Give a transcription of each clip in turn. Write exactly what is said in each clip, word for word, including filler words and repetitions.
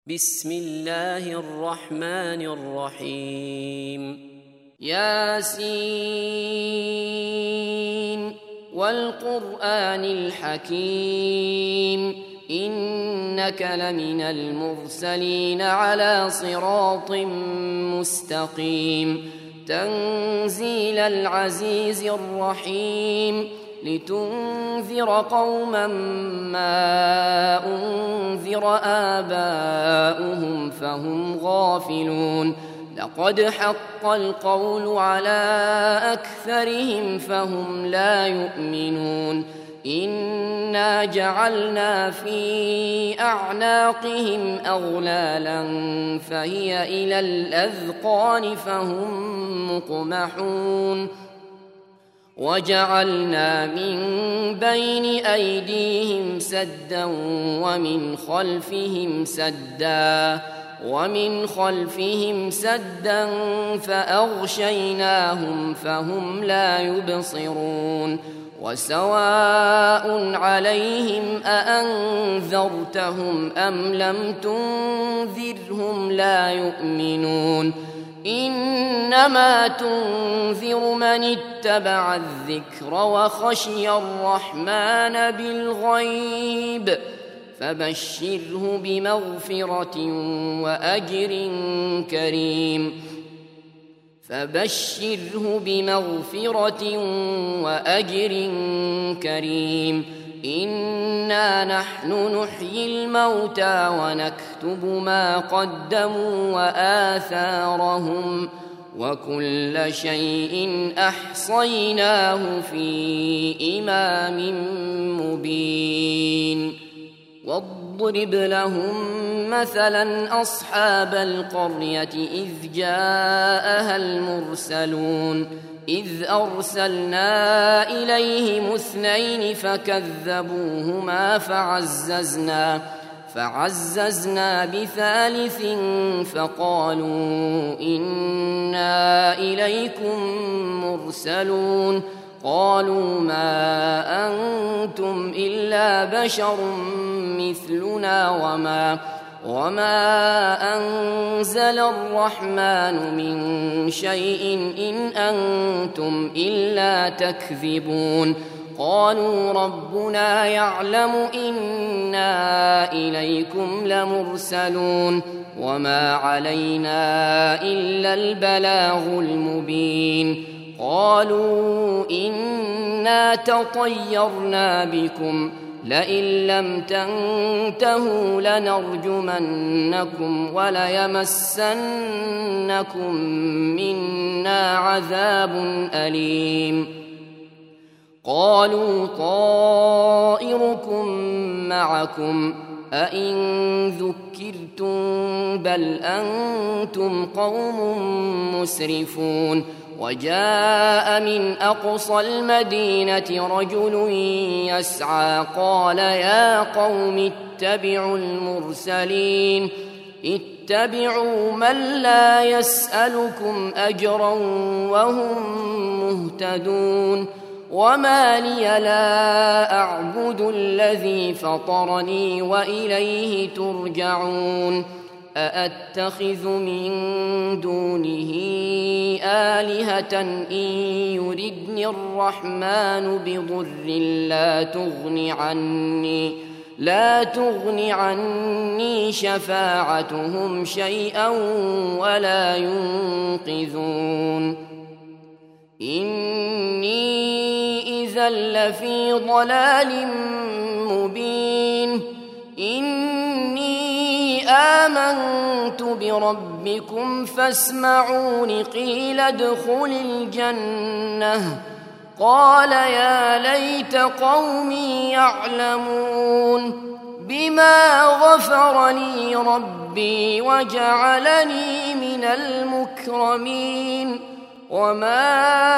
بسم الله الرحمن الرحيم ياسين والقرآن الحكيم إنك لمن المرسلين على صراط مستقيم تنزيل العزيز الرحيم لتنذر قوما ما أنذر آباؤهم فهم غافلون لقد حق القول على أكثرهم فهم لا يؤمنون إنا جعلنا في أعناقهم أغلالا فهي إلى الأذقان فهم مقمحون وجعلنا من بين أيديهم سدا ومن خلفهم سدا ومن خلفهم سدا فأغشيناهم فهم لا يبصرون وسواء عليهم أأنذرتهم أم لم تنذرهم لا يؤمنون إنما تنذر من اتبع الذكر وخشي الرحمن بالغيب فبشره بمغفرة وأجر كريم فبشره بمغفرة وأجر كريم إنا نحن نحيي الموتى ونكتب ما قدموا وآثارهم وكل شيء أحصيناه في إمام مبين واضرب لهم مثلا أصحاب القرية إذ جاءها المرسلون إذ أرسلنا إليهم اثنين فكذبوهما فعززنا فعززنا بثالث فقالوا إنا إليكم مرسلون قالوا ما أنتم إلا بشر مثلنا وما وما أنزل الرحمن من شيء إن أنتم إلا تكذبون قالوا ربنا يعلم إنا إليكم لمرسلون وما علينا إلا البلاغ المبين قالوا إنا تطيرنا بكم لئن لم تنتهوا لنرجمنكم وليمسنكم منا عذاب أليم قالوا طائركم معكم أئن ذكرتم بل أنتم قوم مسرفون وجاء من أقصى المدينة رجل يسعى قال يا قوم اتبعوا المرسلين اتبعوا من لا يسألكم أجرا وهم مهتدون وما لي لا أعبد الذي فطرني وإليه ترجعون أأتخذ من دونه آلهة إن يردني الرحمن بضر لا تغن عني لا تغن عني شفاعتهم شيئا ولا ينقذون إني إذا لفي ضلال مبين إني آمنت بربكم فاسمعون قيل ادخل الجنة قال يا ليت قومي يعلمون بما غفر لي ربي وجعلني من المكرمين وما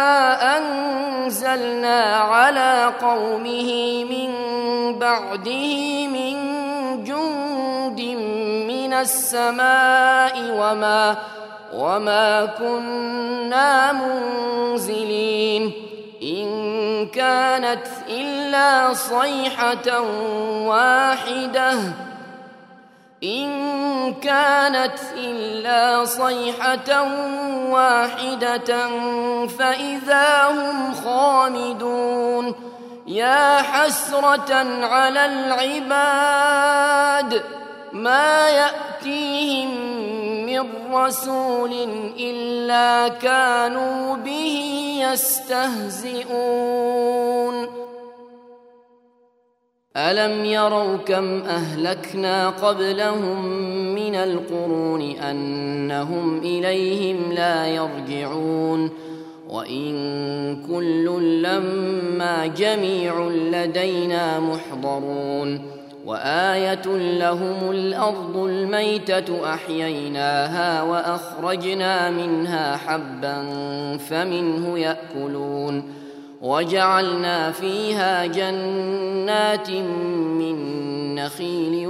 أنزلنا على قومه من بعده من جند من السماء وما وما كنا منزلين إن كانت إلا صيحة واحدة إن كانت إلا صيحة واحدة فإذا هم خامدون يا حسرة على العباد ما يأتيهم من رسول إلا كانوا به يستهزئون ألم يروا كم أهلكنا قبلهم من القرون أنهم إليهم لا يرجعون وإن كل لما جميع لدينا محضرون وآية لهم الأرض الميتة أحييناها وأخرجنا منها حبا فمنه يأكلون وجعلنا فيها جنات من نخيل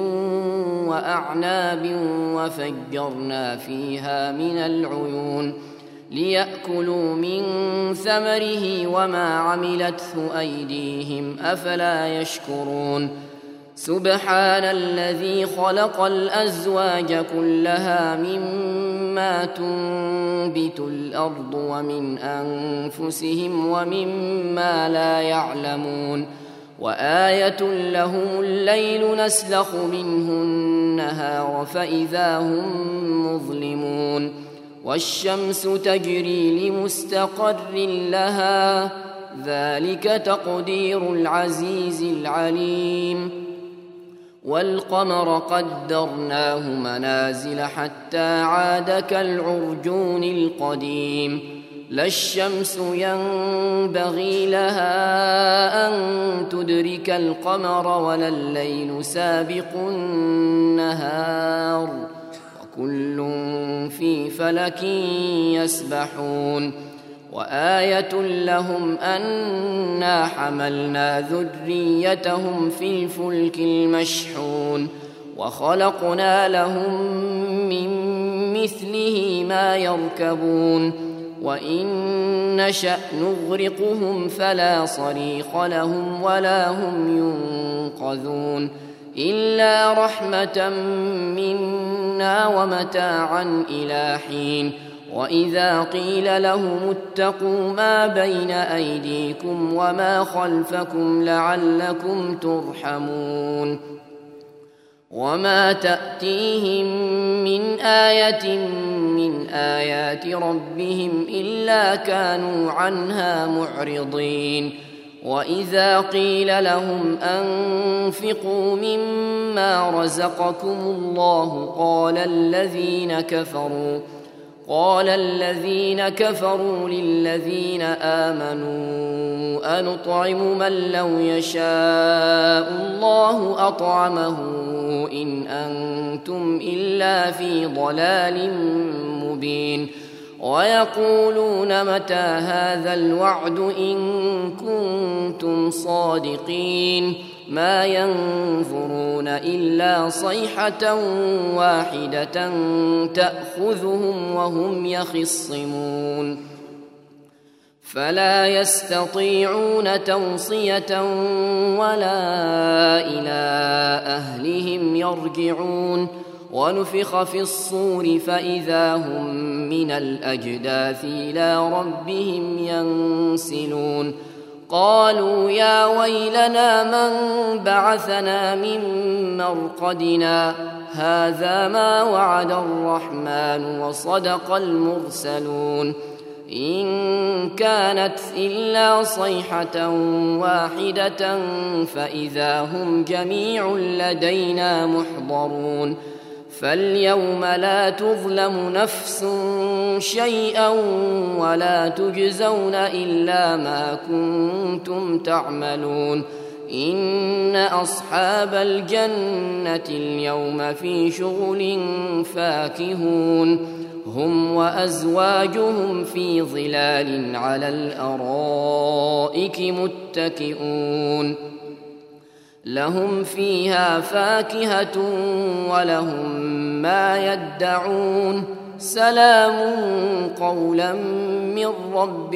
وأعناب وفجرنا فيها من العيون ليأكلوا من ثمره وما عملته أيديهم أفلا يشكرون سبحان الذي خلق الأزواج كلها مما تنبت الأرض ومن أنفسهم ومما لا يعلمون وآية لهم الليل نسلخ منه النهار فإذا هم مظلمون والشمس تجري لمستقر لها ذلك تقدير العزيز العليم والقمر قدرناه منازل حتى عاد كالعرجون القديم لا الشمس ينبغي لها أن تدرك القمر ولا الليل سابق النهار وكل في فلك يسبحون وآية لهم أنا حملنا ذريتهم في الفلك المشحون وخلقنا لهم من مثله ما يركبون وإن نشأ نغرقهم فلا صريخ لهم ولا هم ينقذون إلا رحمة منا ومتاعا إلى حين وإذا قيل لهم اتقوا ما بين أيديكم وما خلفكم لعلكم ترحمون وما تأتيهم من آية من آيات ربهم إلا كانوا عنها معرضين وإذا قيل لهم أنفقوا مما رزقكم الله قال الذين كفروا قال الذين كفروا للذين آمنوا أنطعم من لو يشاء الله أطعمه إن أنتم إلا في ضلال مبين ويقولون متى هذا الوعد إن كنتم صادقين ما ينظرون إلا صيحة واحدة تأخذهم وهم يخصمون فلا يستطيعون توصية ولا إلى أهلهم يرجعون ونفخ في الصور فإذا هم من الأجداث إلى ربهم ينسلون قالوا يا ويلنا من بعثنا من مرقدنا هذا ما وعد الرحمن وصدق المرسلون إن كانت إلا صيحة واحدة فإذا هم جميع لدينا محضرون فاليوم لا تظلم نفس شيئا ولا تجزون إلا ما كنتم تعملون إن أصحاب الجنة اليوم في شغل فاكهون هم وأزواجهم في ظلال على الأرائك متكئون لهم فيها فاكهة ولهم ما يدعون سلام قولا من رب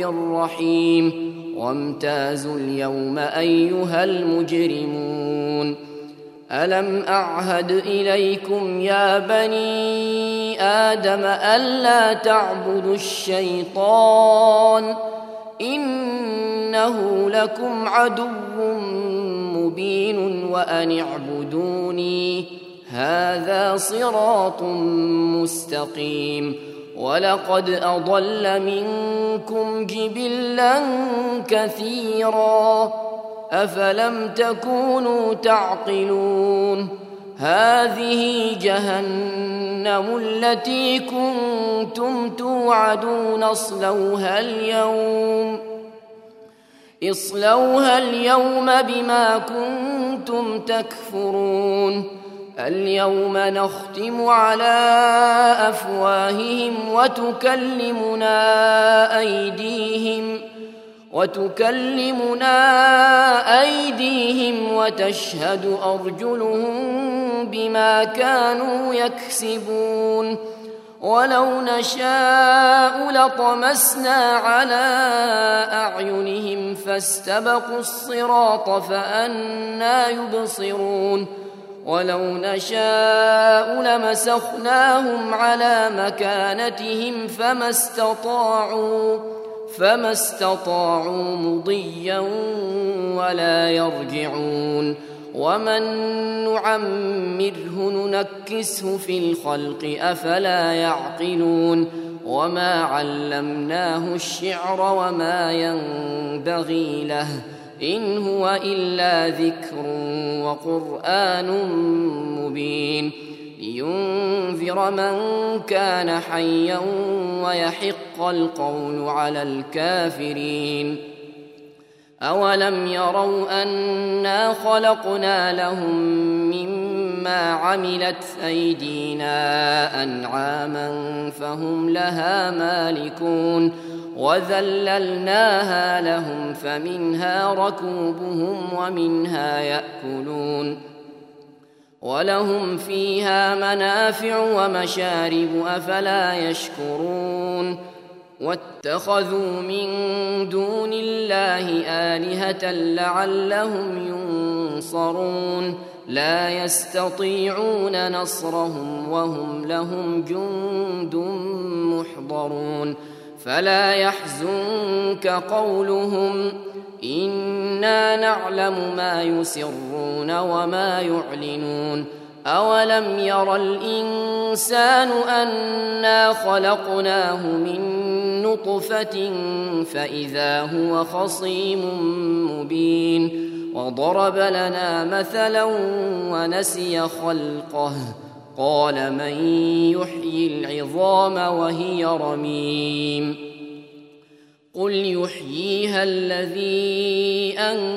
رحيم وامتازوا اليوم أيها المجرمون ألم أعهد إليكم يا بني آدم ألا تعبدوا الشيطان إنه لكم عدو مبين وأن اعبدوني هذا صراط مستقيم ولقد أضل منكم جبلا كثيرا أفلم تكونوا تعقلون هذه جهنم التي كنتم توعدون اصلوها اليوم اصلوها اليوم بما كنتم تكفرون اليوم نختم على أفواههم وتكلمنا أيديهم وتكلمنا أيديهم وتشهد أرجلهم بما كانوا يكسبون ولو نشاء لطمسنا على أعينهم فاستبقوا الصراط فأنى يبصرون ولو نشاء لمسخناهم على مكانتهم فما استطاعوا فما استطاعوا مضيا ولا يرجعون ومن نعمره ننكسه في الخلق أفلا يعقلون وما علمناه الشعر وما ينبغي له إن هو إلا ذكر وقرآن مبين لينذر من كان حيا ويحق القول على الكافرين أولم يروا أنا خلقنا لهم مما عملت أيدينا أنعاما فهم لها مالكون وذللناها لهم فمنها ركوبهم ومنها يأكلون ولهم فيها منافع ومشارب أفلا يشكرون واتخذوا من دون الله آلهة لعلهم ينصرون لا يستطيعون نصرهم وهم لهم جند محضرون فلا يحزنك قولهم إنا نعلم ما يسرون وما يعلنون أولم ير الإنسان أنا خلقناه من نطفة فإذا هو خصيم مبين وضرب لنا مثلا ونسي خلقه قال من يحيي العظام وهي رميم قل يحييها الذي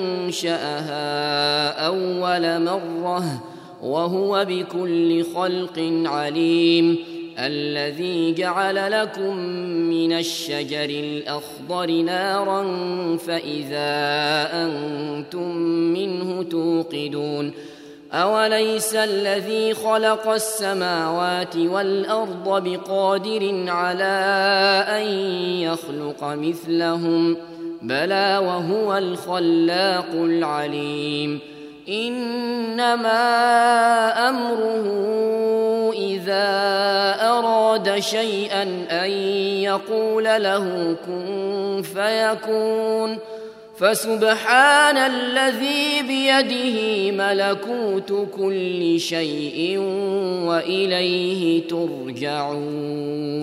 أنشأها أول مرة وهو بكل خلق عليم الذي جعل لكم من الشجر الأخضر نارا فإذا أنتم منه توقدون أوليس الذي خلق السماوات والأرض بقادر على أن يخلق مثلهم بلى وهو الخلاق العليم إنما أمره إذا أراد شيئا أن يقول له كن فيكون فسبحان الذي بيده ملكوت كل شيء وإليه ترجعون.